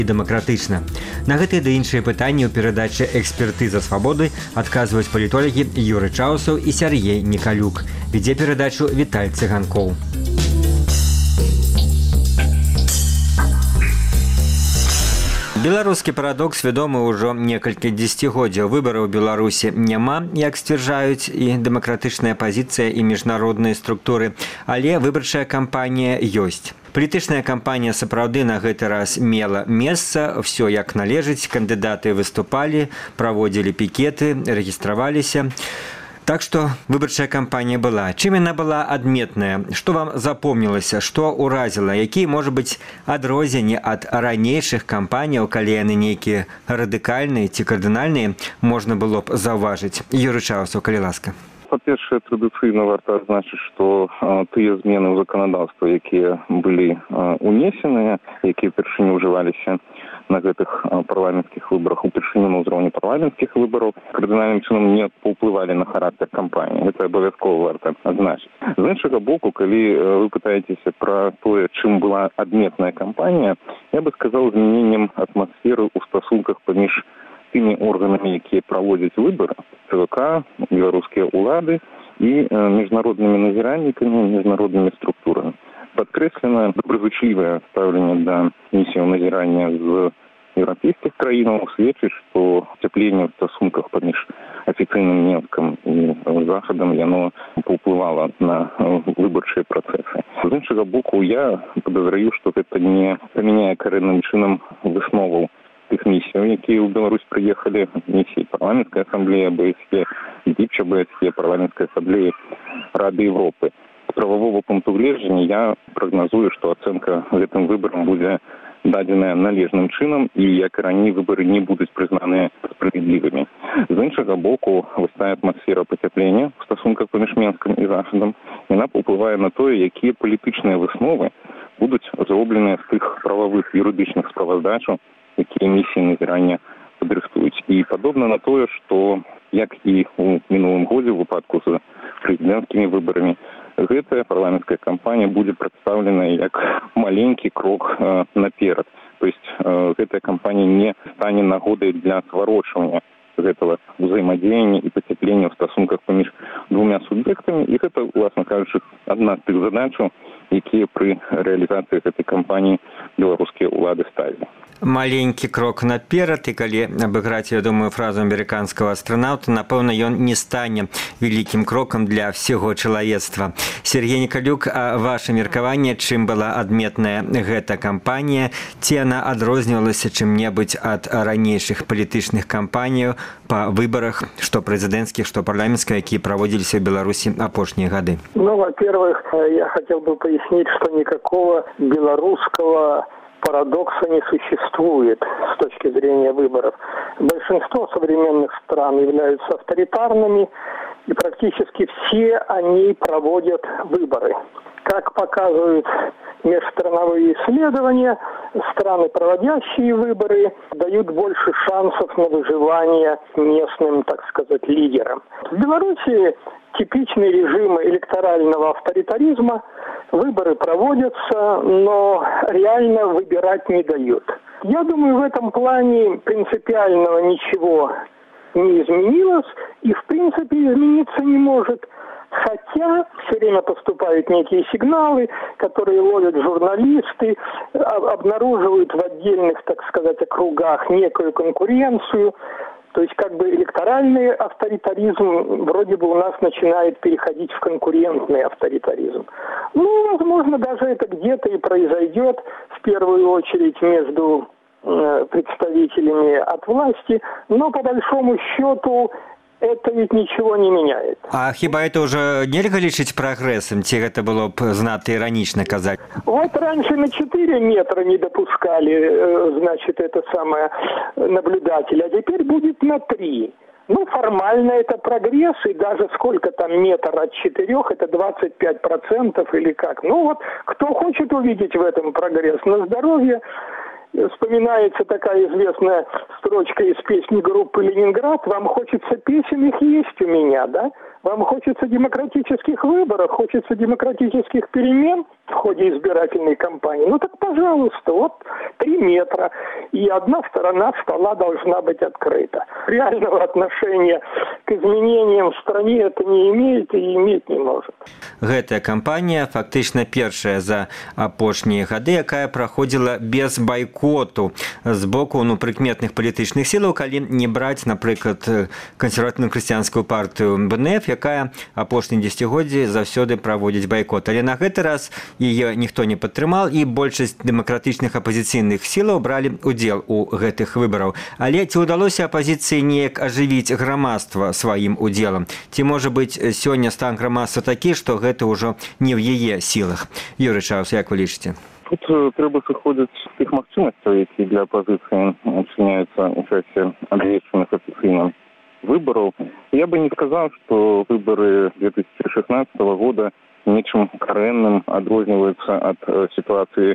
і дэмакратычна. На гэтыя ды іншыя пытанні ў перадачы «Экспертыза свабоды» адказваюць палітолагі Юры Чаусаў і Сергей Николюк. Вядзе перадачу Віталь Цыганкоў. Беларускі парадокс вядомы ўжо некалькі дзесяцігоддзяў. Выбараў у Беларусі няма, як сцвярджаюць і дэмакратычная апазіцыя, і міжнародныя структуры, але выбарчая кампанія ёсць. Палітычная кампанія сапраўды на гэты раз мела месца, ўсё як належыць, кандыдаты выступалі, праводзілі пікеты, рэгістраваліся. Так што выбарчая кампанія была. Чым яна была адметная? Што вам запомнілася? Што ўразіла? Якія, можа быць, адрозненні ад ранейшых кампаніяў, калі яны нейкія радыкальныя ці кардынальныя, можна было б заўважыць? Юры Чаусаў, калі ласка. Па-першае, традыцыйна варта адзначыць, што тыя змены ў заканадаўства, якія былі унесеныя, якія ўпершыню ўжываліся на гэтых парламенцкіх выбарах, упершыню на ўзроўні парламенцкіх выбараў, кардынальным чынам не паўплывалі на характар кампаніі. Гэта абавязкова варта адзначыць. З іншага боку, калі вы пытаецеся пра тое, чым была адметная кампанія, я бы сказаў, змяненнем атмасферы ў стасунках паміж тымі органамі, якія праводзяць выбары, ЦВК, беларускія ўлады і міжнароднымі назіральнікамі, міжнароднымі структурамі. Падкрэслена добразычлівае стаўленне да місіяў назірання з еўрапейскіх краінаў сведчыць, што цяпленне ў стасунках паміж афіцыйным Мінскам і Захадам яно паўплывала на выбарчыя працэсы. З іншага боку, я падазраю, што гэта не памяняе карэнным чынам высноваў тых місіяў, якія ў Беларусь прыехалі, місіі парламенцкай асамблеі АБСЕ, ДЗІПЧ АБСЕ, парламенцкай асамблеі Рады Европы. З прававога пункту гледжання я прагназую, што ацэнка гэтым выбарам будзе дадзеная належным чынам і, як і раней, выбары не будуць прызнаныя справядлівымі. З іншага боку, вось тая атмасфера пацяплення ў стасунках паміж Мінскам і Захадам, яна паўплывае на тое, якія палітычныя высновы будуць зробленыя з тых прававых юрыдычных справаздачаў, якія місіі назірання падрыхтуюць. І падобна на тое, што, як і ў мінулым годзе ў выпадку з прэзідэнцкімі выбарамі, гэтая парламенцкая кампанія будзе прадстаўлена як маленькі крок наперад. То есть гэтая кампанія не стане нагодай для сварочвання гэтага ўзаемадзеяння і пацяплення ў стасунках паміж двумя суб'ектамі. І гэта, уласна кажучы, адна з тых задачаў, якія пры рэалізацыі гэтай кампаніі беларускія ўлады ставілі. Маленькі крок наперад, і калі абыграць, я думаю, фразу амерыканскага астранаўта, напэўна, ён не стане вялікім крокам для ўсяго чалавецтва. Сергей Николюк, а ваше меркаванне, чым была адметная гэта кампанія? Ці яна адрознівалася чым-небудзь ад ранейшых палітычных кампаніяў па выбарах, што прэзідэнцкіх, што парламенцкіх, якія праводзіліся ў Беларусі апошнія гады? Ну, во-первых, я хотел бы пояснить, что никакого белорусского парадокса не существует с точки зрения выборов. Большинство современных стран являются авторитарными, и практически все они проводят выборы. Как показывают межстрановые исследования, страны, проводящие выборы, дают больше шансов на выживание местным, так сказать, лидерам. В Беларуси типичный режим электорального авторитаризма. Выборы проводятся, но реально выбирать не дают. Я думаю, в этом плане принципиального ничего не изменилось и, в принципе, измениться не может. Хотя все время поступают некие сигналы, которые ловят журналисты, обнаруживают в отдельных, так сказать, округах некую конкуренцию. То есть как бы электоральный авторитаризм вроде бы у нас начинает переходить в конкурентный авторитаризм. Ну, возможно, даже это где-то и произойдет в первую очередь между представителями от власти, но по большому счету это ведь ничего не меняет. А хіба это уже нельга лічыць прагрэсам, ці гэта было б знато іранічна казаць? Вот раньше на 4 метра не допускали, значит, это самое наблюдатель, а теперь будет на 3. Ну, формально это прогресс, и даже сколько там метр от 4, это 25% или как. Ну вот, кто хочет увидеть в этом прогресс, на здоровье. Вспоминается такая известная строчка из песни группы «Ленинград». «Вам хочется песен, их есть у меня», да? Вам хочется демократических выборов, хочется демократических перемен в ходе избирательной кампании. Ну так, пожалуйста, вот 3 метра, и одна сторона стола должна быть открыта. Реального отношения к изменениям в стране это не имеет и иметь не может. Гэтая кампанія фактычна першая за апошнія гады, якая праходзіла без байкоту з боку прыкметных палітычных сілаў, калі не браць, напрыклад, кансерватыўна-хрысціянскую партыю БНФ, якая апошнія дзесяцігоддзі заўсёды праводзіць байкот. Але на гэты раз яе ніхто не падтрымаў, і большасць дэмакратычных апазіцыйных сілаў бралі ўдзел у гэтых выбараў. Але ці ўдалося апазіцыі неяк ажывіць грамадства сваім удзелам? Ці, можа быць, сёння стан грамадства такі, што гэта ўжо не ў яе сілах? Юрый Чаус, як вы лічыце? Тут трэба сыходзіць з тых магчымасцяў, які для апазіцыі адчыняюцца ў часе абвешчаных афіцыйна выбараў. Я бы не сказал, что выборы 2016 года нечым карэнным адрозніваюцца ад ситуации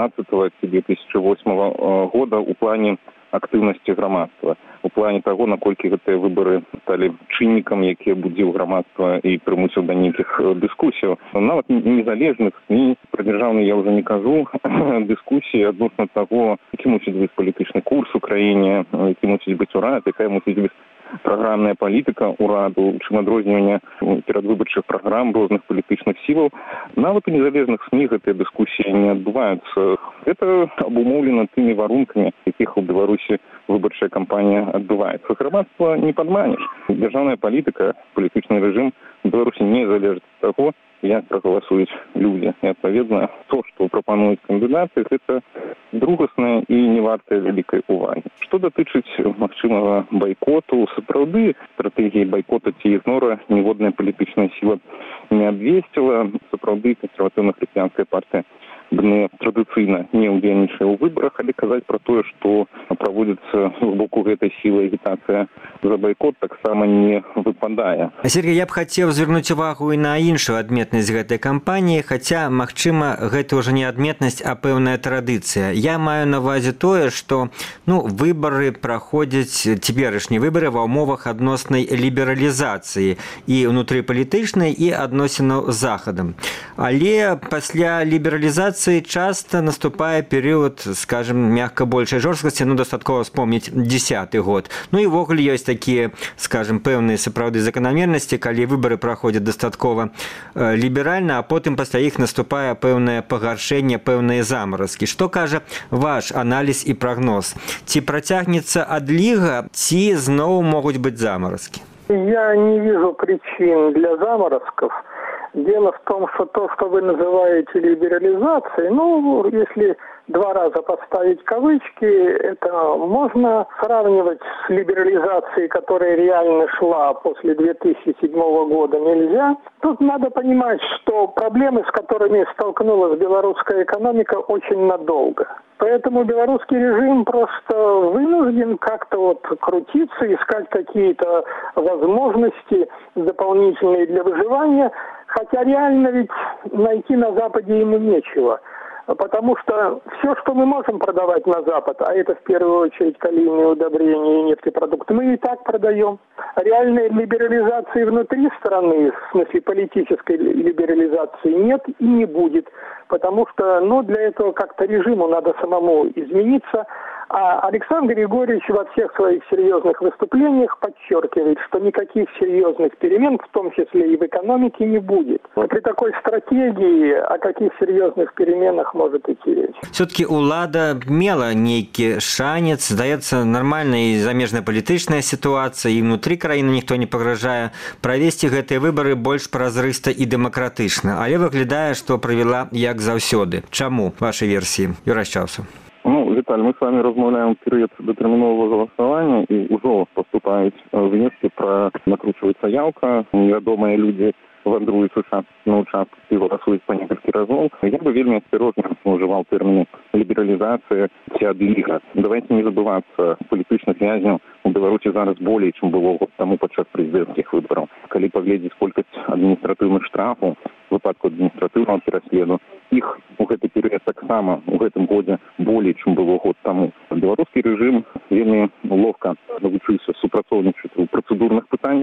2012-2008 года у плане актыўнасці грамадства, у плане того, наколькі гэтыя выборы сталі чыннікам, які будзіў грамадства і прымусіў да нейкіх дыскусіяў. Нават незалежных СМІ, пра дзяржаўныя я ўжо не кажу, дыскусіі адносна таго, які мусіць быць палітычны курс у краіне, які мусіць быць урад, якая мусіць быць праграмная палітыка ўраду, чым адрозніванне перадвыбарчых праграм розных палітычных сілаў. Нават у незалежных СМІ гэтыя дыскусіі не адбываюцца. Гэта абумоўлена тымі варункамі, якіх у Беларусі выбарчая кампанія адбываецца. Грамадства не падманеш. Дзяржаўная палітыка, палітычны рэжым у Беларусі не залежыць ад таго, як прагаласуюць людзі. І, адпаведна, то, што прапануюць кандыдаты, гэта другаснае і не вартае вялікай увагі. Што датычыць магчымага байкоту, сапраўды стратэгіі байкота ці ігнора ніводная палітычная сіла не абвесціла. Сапраўды кансерватыўна-хрысціянская партыя БНФ традыцыйна не ўдзельнічае ў выбарах, але казаць пра тое, што праводзіцца з боку гэтай сілы агітацыя за байкот, таксама не выпадае. Сергей, я б хацеў звярнуць увагу і на іншую адметнасць гэтай кампаніі, хаця, магчыма, гэта ўжо не адметнасць, а пэўная традыцыя. Я маю на ўвазе тое, што выбары праходзяць, цяперашнія выбары ва ўмовах адноснай лібералізацыі і ўнутрыпалітычнай, і адносінаў з Захадам. Але пасля лібералізацыі часто наступае перыяд, скажем, мягка большай жорсткасці, дастаткова вспомніць 10-й год. І ввогуле ёсць такія, скажем, пэўныя сапраўды заканамернасці, калі выбары праходзяць дастаткова ліберальна, а потым пасля іх наступае пэўнае пагаршэнне, пэўныя замаразкі. Што кажа ваш аналіз і прагноз? Ці працягнецца адліга, ці зноў могуць быць замаразкі? Я не вижу причин для заморозков. Дело в том, что то, что вы называете либерализацией, если 2 раза поставить кавычки, это можно сравнивать с либерализацией, которая реально шла после 2007 года, нельзя. Тут надо понимать, что проблемы, с которыми столкнулась белорусская экономика, очень надолго. Поэтому белорусский режим просто вынужден как-то крутиться, искать какие-то возможности дополнительные для выживания, хотя реально ведь найти на Западе ему нечего. Потому что все, что мы можем продавать на Запад, а это в первую очередь калийные удобрения и нефтепродукты, мы и так продаем. Реальной либерализации внутри страны, в смысле политической либерализации, нет и не будет. Потому что для этого как-то режиму надо самому измениться. А Александр Григорьевич во всех своих серьезных выступлениях подчеркивает, что никаких серьезных перемен, в том числе и в экономике, не будет. При такой стратегии о каких серьезных переменах может идти речь? Все-таки улада мела нейкі шанец, здаецца, нармальная і замежна-палітычная сітуацыя, і внутри краіны ніхто не пагражае правесці гэтыя выбары больш празрыста і дэмакратычна. Але выглядае, што правяла як заўсёды. Чаму, вашай версіі? Юрий Чаус. Виталий, мы с вами размаўляем в период датэрміновага голосования, и уже поступают внески про накручивается явка, невядомыя люди вандруюць на участку і голосуюць по некалькі разоў. Я бы вельмі асцярожна ужываў тэрміны лібералізацыя ці адліга. Давайте не забывацца, палітычных вязняў у Беларусі зараз болей, чым было год таму падчас прэзідэнцкіх выбараў. Калі паглядзець колькасць адміністратыўных штрафаў у выпадку адміністратыўнага пераследу, іх у гэты перыяд таксама у гэтым годзе болей, чым было год таму. Беларускі рэжым вельмі ловка навучыўся супрацоўнічаць у працэдурных пытаннях,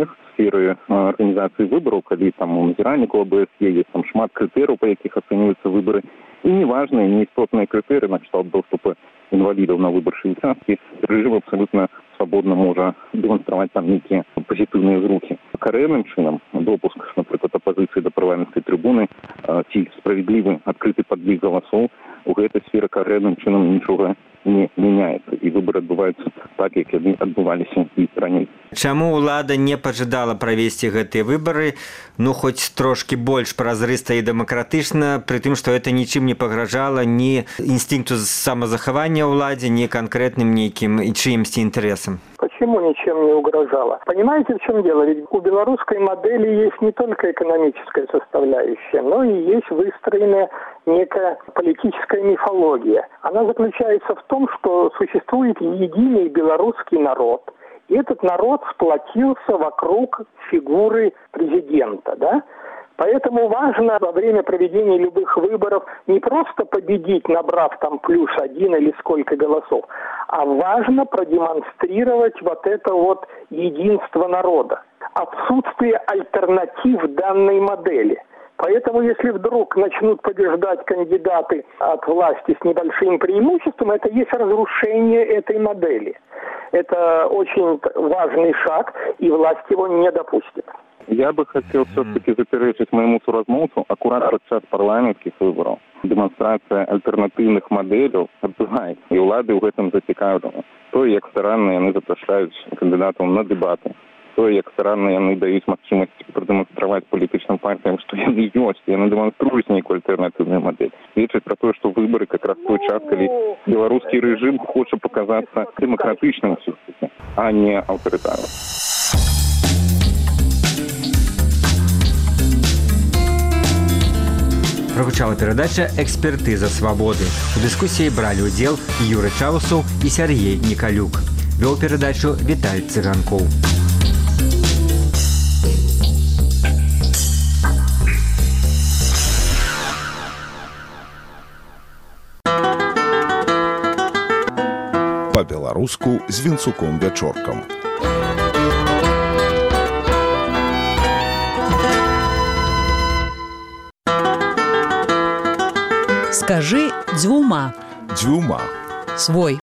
сферы организации выборов, когда там у назиральника ОБС есть там шмат критерий, по яких оцениваются выборы, и неважные, неистотные критерии, на кшталт доступа инвалидов на выборчие участки, режим абсолютно свободно может демонстрировать там некие позитивные зруки. Карэнным чином допуск, например, оппозиции до парламентской трибуны, ці справедливый открытый подвиг голосов, у этой сферы карэнным чином ничего не меняется. И выборы отбываются так, как они отбывались и ранее. Чаму ўлада не пажадала правесці гэтыя выбары, ну хоць трошки больш празрыста і дэмакратычна, пры тым, што это нічым не пагражала ні інстинкту самазахавання ўладзе, ні канкрэтным нейкім і чыімсьці інтарэсам? Почему ничем не угрожало? Понимаете, в чем дело? Ведь у белорусской модели есть не только экономическая составляющая, но и есть выстроенная некая политическая мифология. Она заключается в том, что существует единый белорусский народ, и этот народ сплотился вокруг фигуры президента, да? Поэтому важно во время проведения любых выборов не просто победить, набрав там +1 или сколько голосов, а важно продемонстрировать вот это вот единство народа, отсутствие альтернатив данной модели. Поэтому если вдруг начнут побеждать кандидаты от власти с небольшим преимуществом, это есть разрушение этой модели. Это очень важный шаг, и власть его не допустит. Я бы хотел все-таки заперечить моему суразмовцу аккурат под час парламентских выборов. Демонстрация альтернативных моделей отбывается, и улады в этом зацікавлені. То, як старанно вони запрошують кандидатів на дебати, то, як старанно вони дають можливість продемонструвати політичним партіям, що вони є, і вони демонструють некую альтернативную модель. Свідчить про то, что выборы как раз той час, когда белорусский режим хочет показаться демократичным все-таки, а не авторитарным. Прогучала перадача «Экспертыза свободы». У дыскусіі бралі ўдзел Юры Чаусаў і Сергей Николюк. Вёў перадачу Віталь Цыганкоў. Па-беларуску з Вінцуком Вячоркам. Скажи дзвюма. Дзвюма. Свой.